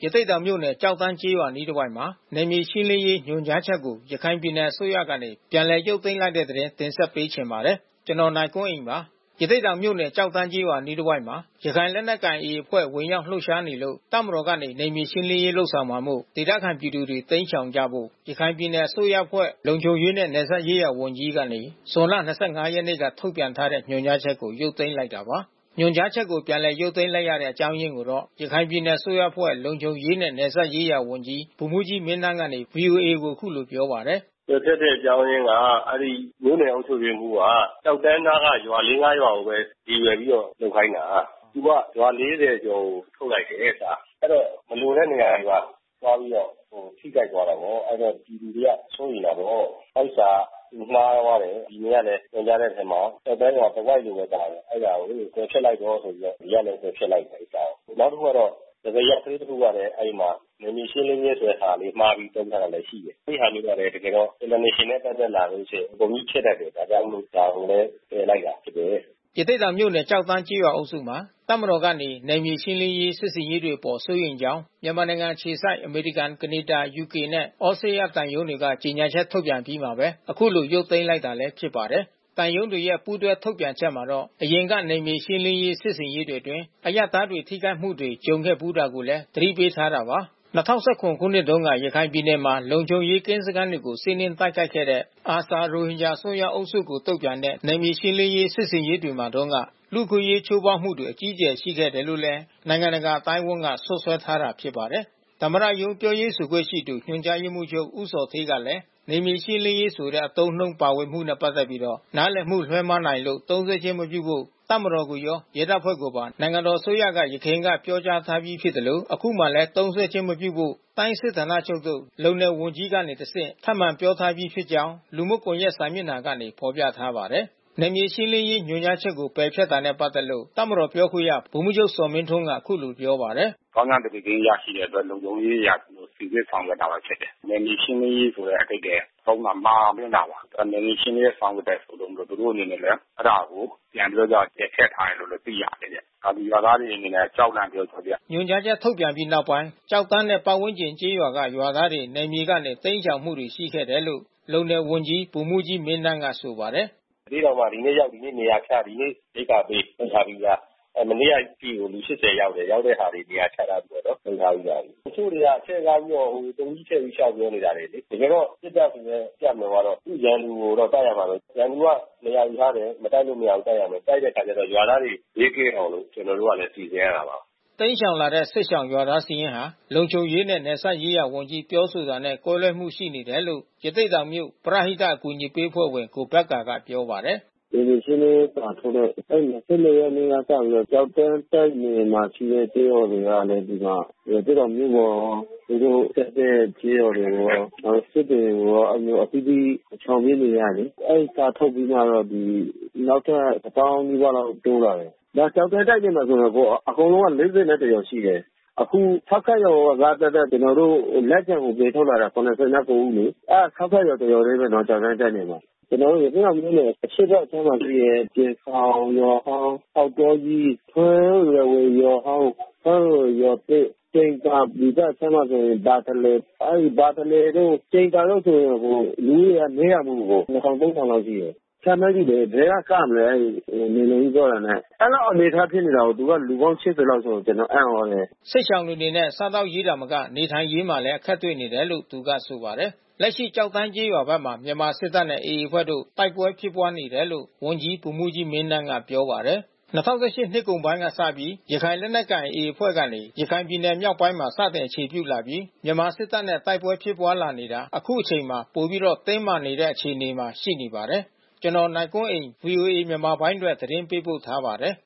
ရသေ့တောင်မြို့နယ်ကျောက်တန်းကျေးရွာနီးတစ်ဝိုက်မှာနယ်မြေရှင်းလင်းရေးညွှန်ကြားချက်ကိုရခိုင်ပြည်နယ်အစိုးရကနေပြန်လည်ရုပ်သိမ်းလိုက်တဲ့သတင်းတင်ဆက်ပေးချင်ပါတယ်။ နိုင်ကွန်းအိန် ပါ။ ရသေ့တောင်မြို့နယ်ကျောက်တန်းကျေးရွာနီးတစ်ဝိုက်မှာရခိုင်လက်နက်ကိုင် AA အဖွဲ့ဝင်ရောက်လှုပ်ရှားနေလို့တပ်မတော်ကနေနယ်မြေရှင်းလင်းရေးလုပ်ဆောင်မှာမို့ဒေသခံပြည်သူတွေတိမ်းရှောင်ကြဖို့ရခိုင်ပြည်နယ်အစိုးရအဖွဲ့လုံခြုံရေးနဲ့နယ်စပ်ရေးရာဝန်ကြီးကနေဇွန်လ ရက်နေ့ကထုတ်ပြန်ထားတဲ့ညွှန်ကြားချက်ကိုရုပ်သိမ်းလိုက်တာပါ။ ညွှန်ကြားချက်ကိုပြန်လည်ရုပ်သိမ်းလိုက်ရတဲ့အကြောင်းရင်းကိုတော့ရခိုင်ပြည်နယ်အစိုးရအဖွဲ့လုံခြုံရေးနဲ့နယ်စပ်ရေးရာဝန်ကြီးဗိုလ်မှူးကြီးမင်းသန်းကနေ VOA ကိုအခုလိုပြောပါတယ်။ "ဖြစ်တဲ့အကြောင်းရင်းကအဲဒီမြို့နယ်အုပ်ချုပ်ရေးမှူးကကျောက်တန်းနားကရွာ 4-5 ရွာကိုပဲရည်ရွယ်ပြီးတော့လုပ်ခိုင်းတာ။ သူကရွာ ကျော်ကိုထုတ်လိုက်တယ်စာ။ အဲဒီတော့မလိုတဲ့နေရာတွေမှာသွားပြီးတော့ထိခိုက်သွားတာပေါ့။ အဲဒီတော့ပြည်သူတွေကစိုးရိမ်တာပေါ့။ အဲဒီစာသူမှားသွားတယ်။ ဒီနေ့ကလည်းညွှန်ကြားတဲ့အထဲမှာကျောက်တန်းရွာတဝိုက်လို့ပဲပါတယ်။ အဲဒါကိုပယ်ဖျက်လိုက်တော့ဆိုပြီးတော့ဒီကလည်းပယ်ဖျက်လိုက်တယ်စာကို။ နောက်တခုကတော့စကားရပ်ကလေးတခုကလည်းအဲဒီမှာနယ်မြေရှင်းလင်းရေးဆိုတဲ့စာလေးမှားပြီးသုံးထားတာလည်းရှိတယ်။ အဲဒီဟာမျိုးကလည်းတကယ်တော့ international နဲ့ပတ်သက်လာလို့ရှိရင်ပုံကြီးချဲ့တတ်တယ်။ ဒါကြောင့်မို့ဒါကိုလည်းပယ်လိုက်တာဖြစ်တယ်။ " ရသေ့တောင်မြို့နယ်ကျောက်တန်းကျေးရွာအုပ်စုမှာတပ်မတော်ကနေနယ်မြေရှင်းလင်းရေးစစ်ဆင်ရေးတွေအပေါ်စိုးရိမ်ကြောင်းမြန်မာနိုင်ငံအခြေစိုက်အမေရိကန် ကနေဒါ ယူကေနဲ့သြစတြေးလျသံရုံးတွေကကြေညာချက်ထုတ်ပြန်အပြီးမှာပဲအခုလိုရုပ်သိမ်းလိုက်တာလည်းဖြစ်ပါတယ်။ သံရုံးတွေရဲ့ပူးတွဲထုတ်ပြန်ချက်မှာတော့အရင်ကနယ်မြေရှင်းလင်းရေးစစ်ဆင်ရေးတွေအတွင်းအရပ်သားတွေထိခိုက်မှုတွေကြုံခဲ့ဖူးတာကိုလည်းသတိပေးထားတာပါ။ ၂၀၁၇ ခုနှစ်တုန်းကရခိုင်ပြည်နယ်မှာလုံခြုံရေးကင်းစခန်းတွေကိုစီးနင်းတိုက်ခိုက်ခဲ့တဲ့ ARSA ရိုဟင်ဂျာအစွန်းရောက်အုပ်စုကိုတုံ့ပြန်တဲ့နယ်မြေရှင်းလင်းရေးစစ်ဆင်ရေးတွေမှာတုန်းကလူ့အခွင့်အရေးချိုးဖောက်မှုတွေအကြီးအကျယ်ရှိခဲ့တယ်လို့လည်းနိုင်ငံတကာအသိုင်းအဝန်းကစွပ်စွဲထားတာဖြစ်ပါတယ်။ သမ္မတရုံးပြောရေးဆိုခွင့်ရှိသူညွှန်ကြားရေးမှူးချုပ်ဦးဇော်ဌေးကလည်းနယ်မြေရှင်းလင်းရေးဆိုတဲ့အသုံးအနှုန်းပါဝင်မှုနဲ့ပတ်သက်ပြီးနားလည်မှုလွဲမှားနိုင်လို့သုံးစွဲခြင်းမပြုဖို့တပ်မတော်ကိုရောရဲတပ်ဖွဲ့ကိုပါနိုင်ငံတော်အစိုးရကယခင်ကပြောကြားထားပြီးဖြစ်သလိုအခုမှလည်းသုံးစွဲခြင်းမပြုဖို့တိုင်းစစ်ဌာနချုပ်သို့လုံနယ်ဝန်ကြီးကနေတဆင့်ထပ်မံပြောထားပြီးဖြစ်ကြောင်းလူမှုကွန်ရက်စာမျက်နှာကနေဖော်ပြထားပါတယ်။ နယ်မြေရှင်းလင်းရေးညွှန်ကြားချက်ကိုပယ်ဖျက်တာနဲ့ပတ်သက်လို့တပ်မတော်ပြောခွင့်ရဗိုလ်မှူးချုပ်ဇော်မင်းထွန်းကအခုလိုပြောပါတယ်။ "ကောင်းကျိုးသတင်းရရှိတဲ့အတွက်လုံခြုံရေးအရစီစစ်ဆောင်ရွက်တာပဲဖြစ်တယ်။ နယ်မြေရှင်းလင်းရေးဆိုတဲ့အဓိပ္ပာယ်သုံးတာမှားလွန်းတာပါ။ နယ်မြေရှင်းလင်းရေးဆောင်ရွက်တယ်ဆိုလို့သူတို့အနေနဲ့လည်းအဲဒါကိုပြန်ပြီးတော့ပယ်ဖျက်ထားတယ်လို့လည်းသိရတယ်ဗျ။ ရွာသားတွေအနေနဲ့ကြောက်လန့်ပြီးတော့ဗျ " ညွှန်ကြားချက်ထုတ်ပြန်ပြီးနောက်ပိုင်းကျောက်တန်းနဲ့ပတ်ဝန်းကျင်ကျေးရွာကရွာသားတွေနယ်မြေကနေတိမ်းရှောင်မှုတွေရှိခဲ့တယ်လို့လုံနယ်ဝန်ကြီးဗိုလ်မှူးကြီးမင်းသန်းကဆိုပါတယ်။ "ရသေ့တောင်မှာဒီနေ့ရောက်ဒီနေ့နေရာချဒီနေ့ရိက္ခာပေးလုပ်ထားပြီးသား။ မနေ့ကအထိကိုလူ ရောက်တယ်။ ရောက်တဲ့ဟာတွေနေရာချထားပြီးတော့လုပ်ထားပြီးသား။ တချို့တွေကချဲ့ကားပြီးတော့ပုံကြီးချဲ့ပြီးလျှောက်ပြောနေတာတွေလေ။ တကယ်တော့စစ်တပ်ဆိုတဲ့တပ်မတော်ကတော့သူ့ရန်သူကိုတော့တိုက်ရမှာပဲ။ ရန်သူကနေရာယူထားတယ်မတိုက်လို့မရဘူးတိုက်ရမယ်။ တိုက်တဲ့အခါကျတော့ရွာသားတွေဘေးကင်းအောင်လို့ကျွန်တော်တို့ကလည်းစီစဉ်ရတာပါ။ " တိမ်းရှောင်လာတဲ့စစ်ရှောင်ရွာသားစာရင်းဟာလုံခြုံရေးနဲ့နယ်စပ်ရေးရာဝန်ကြီးပြောဆိုတာနဲ့ကွဲလွဲမှုရှိနေတယ်လို့ရသေ့တောင်မြို့ပရဟိတအကူညီပေးအဖွဲ့ဝင်ကိုဘက္ကာကပြောပါတယ်။ "နယ်မြေရှင်းလင်းရေးစာထုတ်တဲ့အဲဒီ ရက်နေ့ကစပြီးတော့ကျောက်တန်းတိုက်နယ်မှာရှိတဲ့ကျေးရွာတွေကလည်းဒီမှာရသေ့တောင်မြို့ပေါ်သူတို့တက်တဲ့ကျေးရွာတွေကိုရောစစ်တွေကိုရောအဲဒီလိုအသီးသီးရှောင်ပြေးနေရတယ်။ အဲဒီစာထုတ်ပြီးမှတော့နောက်ထပ် နီးပါးလောက်တိုးလာတယ်။ ကျောက်တန်းတိုက်နယ်မှာဆိုရင်အကုန်လုံးက ရွာရှိတယ်။ အခုထောက်ခံရွာကသက်သက်ကျွန်တော်တို့လက်ကျန်ကိုကယ်ထုတ်လာတာ ဦးလေ။ အဲထောက်ခံရွာတရွာထဲပဲနော်ကျောက်တန်းတိုက်နယ်မှာ။ ကျွန်တော်တို့ရသေ့တောင်မြို့နယ်အရှေ့ဘက်အခြမ်းမှာရှိတဲ့ပြင်ဆောင်ရွာဟောင်းပေါက်တောကြီးထွန်းရွာဟောင်းထွန်းရွာသစ်ကျိန်သာဒီဘက်အခြမ်းမှာဆိုရင်ဘာတလယ်အဲဒီဘာတလယ်တို့ကျိန်သာတို့ဆိုရင်လူဦးရေက လောက်ရှိတယ်။ ခန့်မှန်းကြည့်လေဘယ်ကစမလဲနယ်လုံကြီးပြောတာနဲ့။ အဲဒီလောက်အနေအထားဖြစ်နေတာကိုသူကလူပေါင်း လောက်ဆိုကျွန်တော်အံ့သြတယ်။" စစ်ရှောင်တွေအနေနဲ့စားသောက်ရေးသာမကနေထိုင်ရေးမှာလည်းအခက်တွေ့နေတယ်လို့သူကဆိုပါတယ်။ လက်ရှိကျောက်တန်းကျေးရွာဘက်မှာမြန်မာစစ်တပ်နဲ့AAအဖွဲ့တို့တိုက်ပွဲဖြစ်ပွါးနေတယ်လို့ဝန်ကြီးဗိုလ်မှူးကြီးမင်းသန်းကပြောပါတယ်။ ၂၀၁၈နှစ်ကုန်ပိုင်းကစပြီးရခိုင်လက်နက်ကိုင်AAအဖွဲ့ကနေရခိုင်ပြည်နယ်မြောက်ပိုင်းမှာစတင်အခြေပြုလာပြီးမြန်မာစစ်တပ်နဲ့တိုက်ပွဲဖြစ်ပွါးလာနေတာအခုအချိန်မှာပိုပြီးတင်းမာနေတဲ့အခြေအနေမှာရှိနေပါတယ်။ နိုင်ကွန်းအိန် VOA မြန်မာပိုင်းအတွက်သတင်းပေးပို့ထားပါတယ်